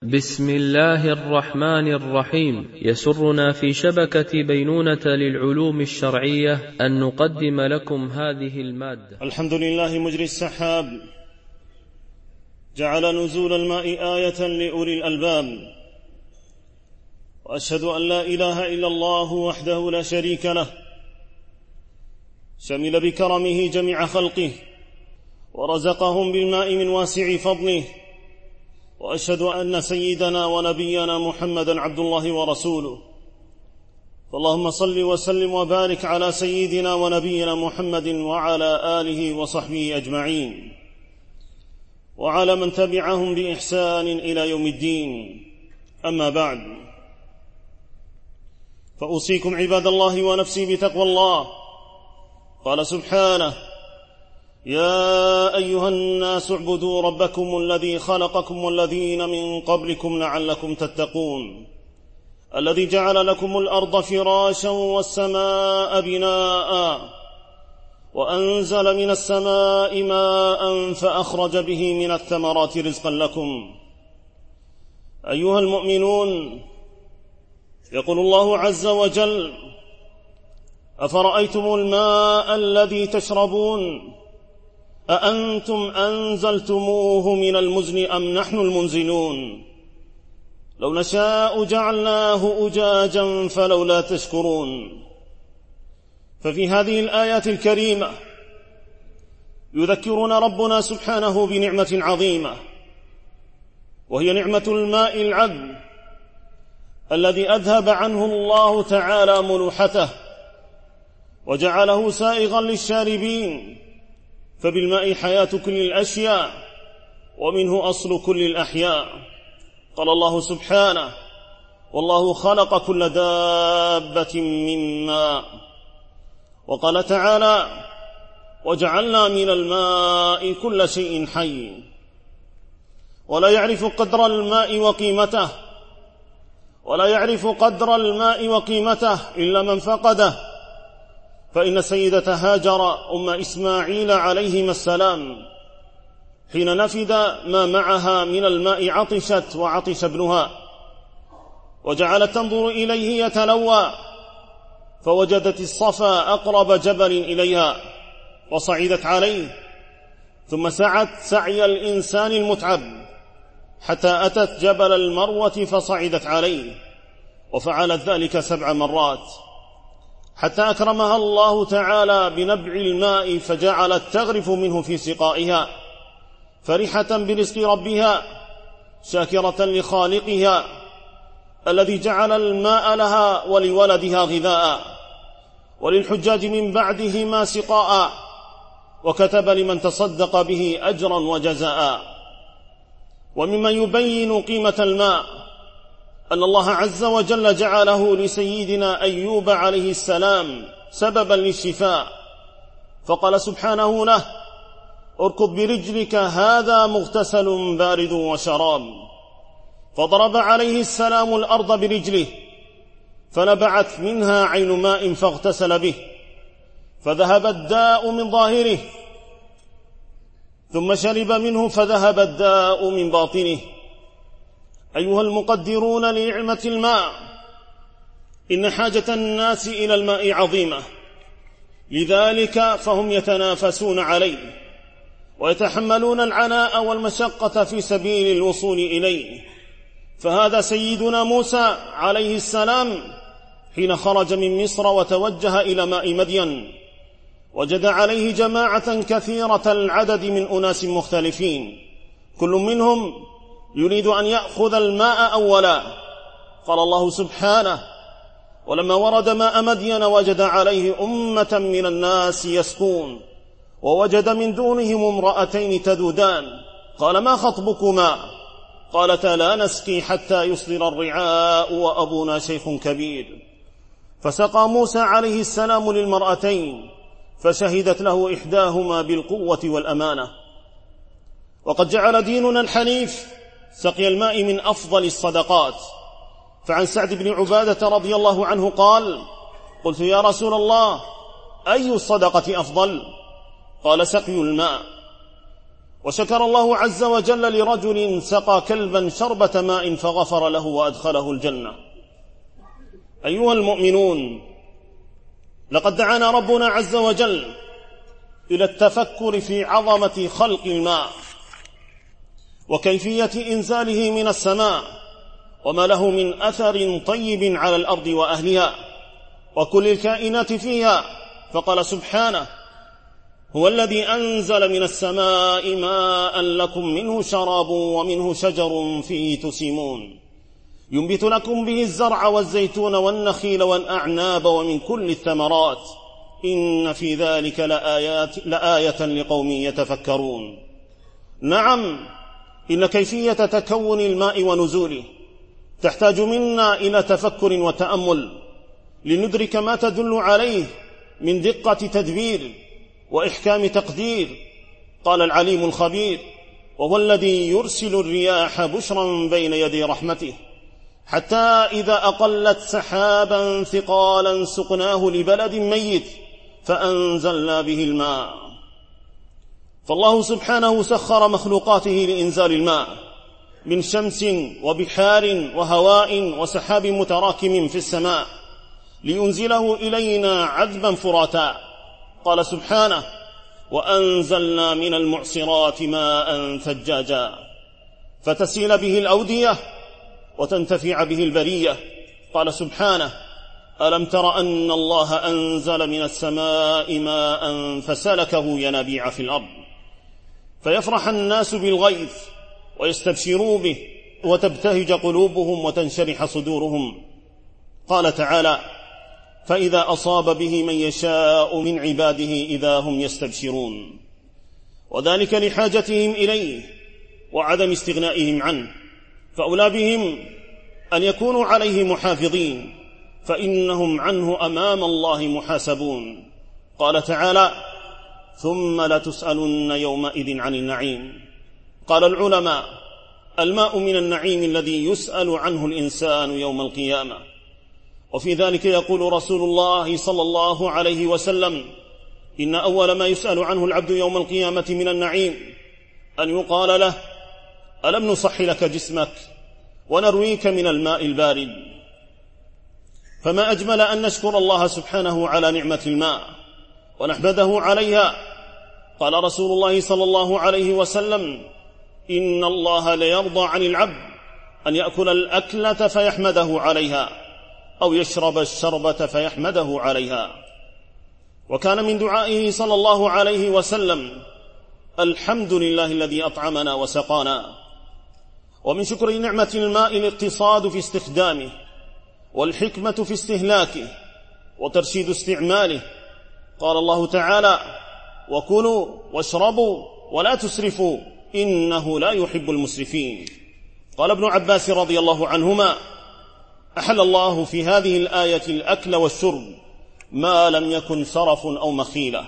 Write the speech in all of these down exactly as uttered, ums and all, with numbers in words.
بسم الله الرحمن الرحيم. يسرنا في شبكة بينونة للعلوم الشرعية أن نقدم لكم هذه المادة. الحمد لله مجري السحاب، جعل نزول الماء آية لأولي الألباب، وأشهد أن لا إله إلا الله وحده لا شريك له، شمل بكرمه جميع خلقه ورزقهم بالماء من واسع فضله، وأشهد أن سيدنا ونبينا محمدًا عبد الله ورسوله. فاللهم صل وسلم وبارك على سيدنا ونبينا محمد وعلى آله وصحبه أجمعين، وعلى من تبعهم بإحسان إلى يوم الدين. أما بعد، فأوصيكم عباد الله ونفسي بتقوى الله. قال سبحانه: يا أيها الناس اعبدوا ربكم الذي خلقكم والذين من قبلكم لعلكم تتقون، الذي جعل لكم الأرض فراشا والسماء بناء، وأنزل من السماء ماء فأخرج به من الثمرات رزقا لكم. أيها المؤمنون، يقول الله عز وجل: أفرأيتم الماء الذي تشربون أأنتم أنزلتموه من المزن أم نحن المنزلون؟ لو نشاء جعلناه أجاجا فلولا تشكرون. ففي هذه الآيات الكريمة يذكرنا ربنا سبحانه بنعمة عظيمة، وهي نعمة الماء العذب الذي أذهب عنه الله تعالى ملوحته وجعله سائغا للشاربين، فبالماء حياة كل الأشياء ومنه أصل كل الأحياء. قال الله سبحانه: والله خلق كل دابة من ماء. وقال تعالى: وجعلنا من الماء كل شيء حي. ولا يعرف قدر الماء وقيمته ولا يعرف قدر الماء وقيمته إلا من فقده، فإن سيدة هاجر أم إسماعيل عليهما السلام حين نفد ما معها من الماء عطشت وعطش ابنها، وجعلت تنظر إليه يتلوى، فوجدت الصفا أقرب جبل إليها وصعدت عليه، ثم سعت سعي الإنسان المتعب حتى أتت جبل المروة فصعدت عليه، وفعلت ذلك سبع مرات حتى أكرمها الله تعالى بنبع الماء، فجعلت تغرف منه في سقائها فرحة برزق ربها، شاكرة لخالقها الذي جعل الماء لها ولولدها غذاء، وللحجاج من بعدهما سقاء، وكتب لمن تصدق به أجرا وجزاء. ومما يبين قيمة الماء أن الله عز وجل جعله لسيدنا أيوب عليه السلام سببا للشفاء، فقال سبحانه له: اركض برجلك هذا مغتسل بارد وشراب. فضرب عليه السلام الأرض برجله فنبعت منها عين ماء فاغتسل به، فذهب الداء من ظاهره، ثم شرب منه فذهب الداء من باطنه. أيها المقدرون لنعمة الماء، إن حاجة الناس إلى الماء عظيمة، لذلك فهم يتنافسون عليه ويتحملون العناء والمشقة في سبيل الوصول إليه. فهذا سيدنا موسى عليه السلام حين خرج من مصر وتوجه إلى ماء مدين، وجد عليه جماعة كثيرة العدد من أناس مختلفين، كل منهم يريد أن يأخذ الماء أولا. قال الله سبحانه: ولما ورد ماء مدين وجد عليه أمة من الناس يسقون، ووجد من دونهم امرأتين تذودان، قال: ما خطبكما؟ قالتا: لا نسقي حتى يصدر الرعاء وأبونا شيخ كبير. فسقى موسى عليه السلام للمرأتين، فشهدت له إحداهما بالقوة والأمانة. وقد جعل ديننا الحنيف سقي الماء من أفضل الصدقات. فعن سعد بن عبادة رضي الله عنه قال: قلت يا رسول الله، أي الصدقة أفضل؟ قال: سقي الماء. وشكر الله عز وجل لرجل سقى كلبا شربة ماء فغفر له وأدخله الجنة. أيها المؤمنون، لقد دعانا ربنا عز وجل إلى التفكر في عظمة خلق الماء وكيفية إنزاله من السماء وما له من أثر طيب على الأرض وأهلها وكل الكائنات فيها. فقال سبحانه: هو الذي أنزل من السماء ماء لكم منه شراب ومنه شجر فيه تسيمون ينبت لكم به الزرع والزيتون والنخيل والأعناب ومن كل الثمرات إن في ذلك لآيات لآية لقوم يتفكرون. نعم، إن كيفية تكون الماء ونزوله تحتاج منا إلى تفكر وتأمل لندرك ما تدل عليه من دقة تدبير وإحكام تقدير. قال العليم الخبير: وهو الذي يرسل الرياح بشرا بين يدي رحمته حتى إذا أقلت سحابا ثقالا سقناه لبلد ميت فأنزلنا به الماء. فالله سبحانه سخر مخلوقاته لإنزال الماء من شمس وبحار وهواء وسحاب متراكم في السماء لينزله إلينا عذبا فراتا. قال سبحانه: وأنزلنا من المعصرات ماء ثجاجا فتسيل به الأودية وتنتفع به البرية. قال سبحانه: ألم تر أن الله أنزل من السماء ماء فسلكه ينابيع في الأرض فيفرح الناس بالغيث ويستبشروا به وتبتهج قلوبهم وتنشرح صدورهم. قال تعالى: فإذا أصاب به من يشاء من عباده إذا هم يستبشرون، وذلك لحاجتهم إليه وعدم استغنائهم عنه، فأولى بهم أن يكونوا عليه محافظين فإنهم عنه أمام الله محاسبون. قال تعالى: ثم لتسألن يومئذ عن النعيم. قال العلماء: الماء من النعيم الذي يسأل عنه الإنسان يوم القيامة. وفي ذلك يقول رسول الله صلى الله عليه وسلم: إن أول ما يسأل عنه العبد يوم القيامة من النعيم أن يقال له: ألم نصح لك جسمك ونرويك من الماء البارد. فما أجمل أن نشكر الله سبحانه على نعمة الماء ونحمده عليها. قال رسول الله صلى الله عليه وسلم: إن الله ليرضى عن العبد أن يأكل الأكلة فيحمده عليها أو يشرب الشربة فيحمده عليها. وكان من دعائه صلى الله عليه وسلم: الحمد لله الذي أطعمنا وسقانا. ومن شكر نعمة الماء الاقتصاد في استخدامه والحكمة في استهلاكه وترشيد استعماله. قال الله تعالى: وكلوا واشربوا ولا تسرفوا إنه لا يحب المسرفين. قال ابن عباس رضي الله عنهما: أحل الله في هذه الآية الأكل والشرب ما لم يكن سرف أو مخيلة.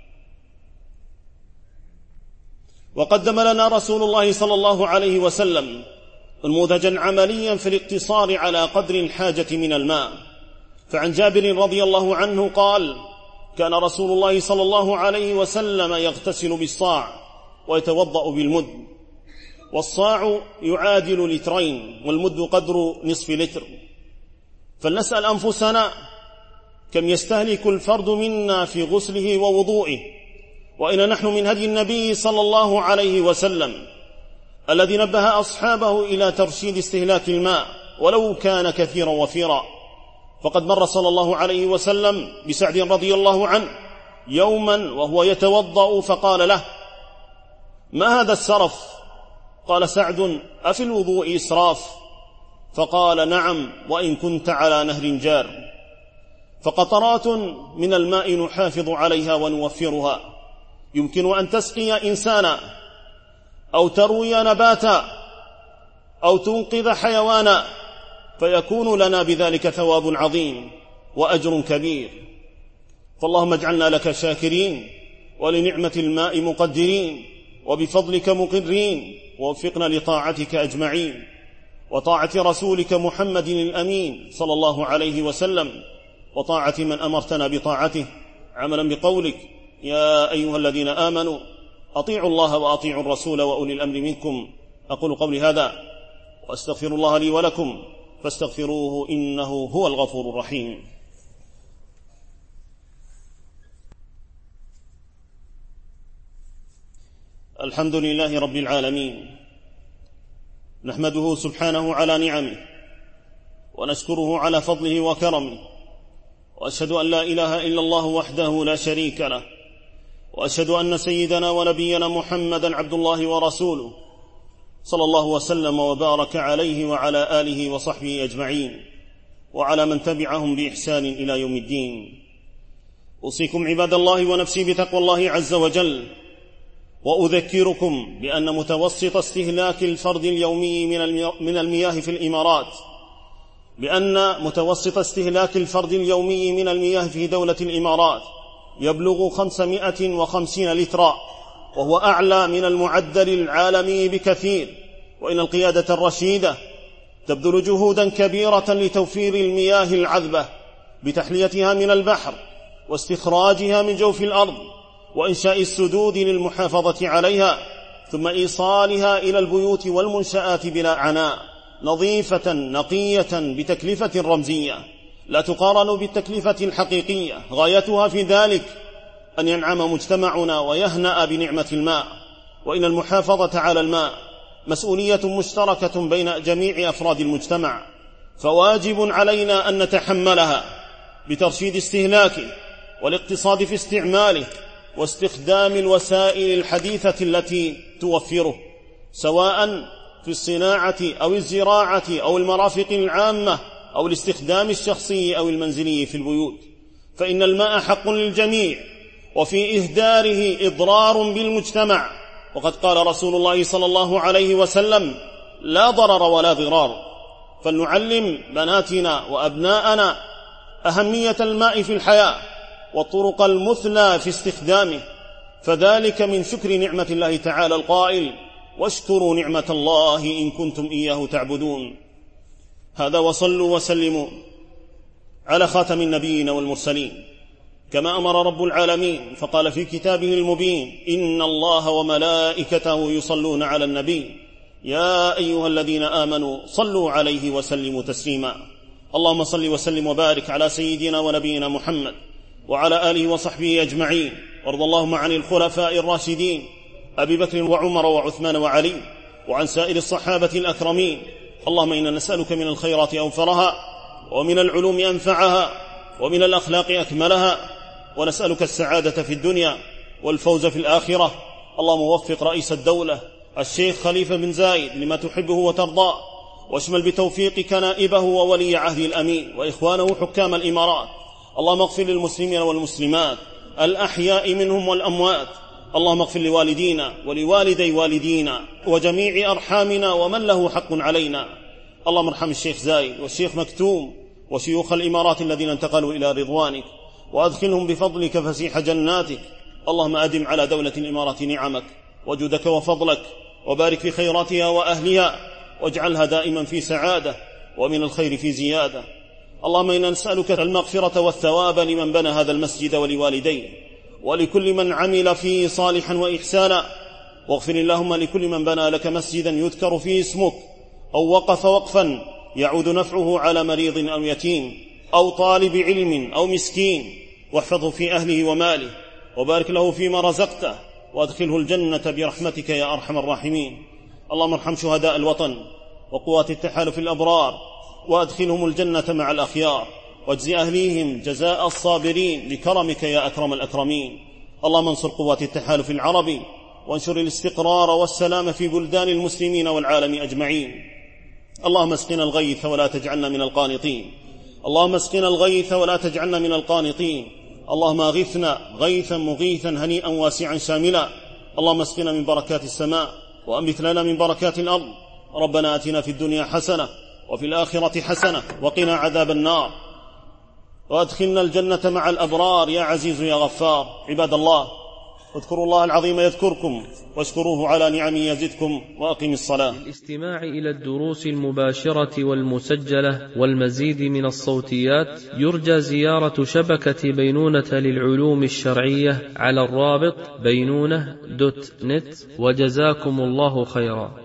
وقدم لنا رسول الله صلى الله عليه وسلم نموذجا عمليا في الاقتصار على قدر الحاجة من الماء. فعن جابر رضي الله عنه قال: كان رسول الله صلى الله عليه وسلم يغتسل بالصاع ويتوضأ بالمد، والصاع يعادل لترين والمد قدر نصف لتر. فلنسأل أنفسنا كم يستهلك الفرد منا في غسله ووضوئه، وإن نحن من هدي النبي صلى الله عليه وسلم الذي نبه أصحابه إلى ترشيد استهلاك الماء ولو كان كثيرا وفيرا. فقد مر صلى الله عليه وسلم بسعد رضي الله عنه يوما وهو يتوضأ فقال له: ما هذا السرف؟ قال سعد: أفي الوضوء إسراف؟ فقال: نعم، وإن كنت على نهر جار. فقطرات من الماء نحافظ عليها ونوفرها يمكن أن تسقي إنسانا أو تروي نباتا أو تنقذ حيوانا، فيكون لنا بذلك ثواب عظيم وأجر كبير. فاللهم اجعلنا لك شاكرين ولنعمة الماء مقدرين وبفضلك مقرين، ووفقنا لطاعتك أجمعين وطاعة رسولك محمد الأمين صلى الله عليه وسلم، وطاعة من أمرتنا بطاعته عملا بقولك: يا أيها الذين آمنوا أطيعوا الله وأطيعوا الرسول وأولي الأمر منكم. أقول قولي هذا وأستغفر الله لي ولكم فاستغفروه إنه هو الغفور الرحيم. الحمد لله رب العالمين، نحمده سبحانه على نعمه ونشكره على فضله وكرمه، وأشهد أن لا إله إلا الله وحده لا شريك له، وأشهد أن سيدنا ونبينا محمدا عبد الله ورسوله، صلى الله وسلم وبارك عليه وعلى آله وصحبه أجمعين وعلى من تبعهم بإحسان إلى يوم الدين. أوصيكم عباد الله ونفسي بتقوى الله عز وجل، وأذكركم بأن متوسط استهلاك الفرد اليومي من المياه في الإمارات بأن متوسط استهلاك الفرد اليومي من المياه في دولة الإمارات يبلغ خمسمائة وخمسين لترا، وهو أعلى من المعدل العالمي بكثير. وإن القيادة الرشيدة تبذل جهودا كبيرة لتوفير المياه العذبة بتحليتها من البحر واستخراجها من جوف الأرض وإنشاء السدود للمحافظة عليها، ثم إيصالها إلى البيوت والمنشآت بلا عناء، نظيفة نقية بتكلفة رمزية لا تقارن بالتكلفة الحقيقية. غايتها في ذلك أن ينعم مجتمعنا ويهنأ بنعمة الماء. وإن المحافظة على الماء مسؤولية مشتركة بين جميع أفراد المجتمع، فواجب علينا أن نتحملها بترشيد استهلاكه والاقتصاد في استعماله واستخدام الوسائل الحديثة التي توفره، سواء في الصناعة أو الزراعة أو المرافق العامة أو الاستخدام الشخصي أو المنزلي في البيوت. فإن الماء حق للجميع، وفي إهداره إضرار بالمجتمع، وقد قال رسول الله صلى الله عليه وسلم: لا ضرر ولا ضرار. فلنعلم بناتنا وأبناءنا أهمية الماء في الحياة والطرق المثلى في استخدامه، فذلك من شكر نعمة الله تعالى القائل: واشكروا نعمة الله إن كنتم إياه تعبدون. هذا وصلوا وسلموا على خاتم النبيين والمرسلين، كما أمر رب العالمين فقال في كتابه المبين: إن الله وملائكته يصلون على النبي يا أيها الذين آمنوا صلوا عليه وسلموا تسليما. اللهم صل وسلم وبارك على سيدنا ونبينا محمد وعلى آله وصحبه أجمعين، وارض اللهم عن الخلفاء الراشدين أبي بكر وعمر وعثمان وعلي، وعن سائر الصحابة الأكرمين. اللهم إنا نسألك من الخيرات أوفرها، ومن العلوم أنفعها، ومن الأخلاق أكملها، ونسألك السعادة في الدنيا والفوز في الآخرة. اللهم وفق رئيس الدولة الشيخ خليفة بن زايد لما تحبه وترضاه، واشمل بتوفيقك نائبه وولي عهده الأمين وإخوانه حكام الإمارات. اللهم اغفر للمسلمين والمسلمات الأحياء منهم والأموات. اللهم اغفر لوالدينا ولوالدي والدينا وجميع أرحامنا ومن له حق علينا. اللهم ارحم الشيخ زايد والشيخ مكتوم وشيوخ الإمارات الذين انتقلوا إلى رضوانك، وأدخلهم بفضلك فسيح جناتك. اللهم أدم على دولة الإمارات نعمك وجودك وفضلك، وبارك في خيراتها وأهلها، واجعلها دائما في سعادة ومن الخير في زيادة. اللهم إنا نسألك المغفرة والثواب لمن بنى هذا المسجد ولوالديه ولكل من عمل فيه صالحا وإحسانا، واغفر اللهم لكل من بنى لك مسجدا يذكر فيه اسمك أو وقف وقفا يعود نفعه على مريض أو يتيم أو طالب علم أو مسكين، واحفظه في أهله وماله، وبارك له فيما رزقته، وادخله الجنة برحمتك يا أرحم الراحمين. اللهم ارحم شهداء الوطن وقوات التحالف الأبرار، وادخلهم الجنة مع الأخيار، واجزي أهليهم جزاء الصابرين بكرمك يا أكرم الأكرمين. اللهم انصر قوات التحالف العربي، وانشر الاستقرار والسلام في بلدان المسلمين والعالم أجمعين. اللهم اسقنا الغيث ولا تجعلنا من القانطين. اللهم اسقنا الغيث ولا تجعلنا من القانطين. اللهم اغثنا غيثا مغيثا هنيئا واسعا شاملا. اللهم اسقنا من بركات السماء وأنبت لنا من بركات الأرض. ربنا آتنا في الدنيا حسنة وفي الآخرة حسنة وقنا عذاب النار، وادخلنا الجنة مع الأبرار يا عزيز يا غفار. عباد الله، واذكروا الله العظيم يذكركم واشكروه على نعمه يزدكم وأقم الصلاة. للاستماع إلى الدروس المباشرة والمسجلة والمزيد من الصوتيات يرجى زيارة شبكة بينونة للعلوم الشرعية على الرابط بينونة دوت نت، وجزاكم الله خيرا.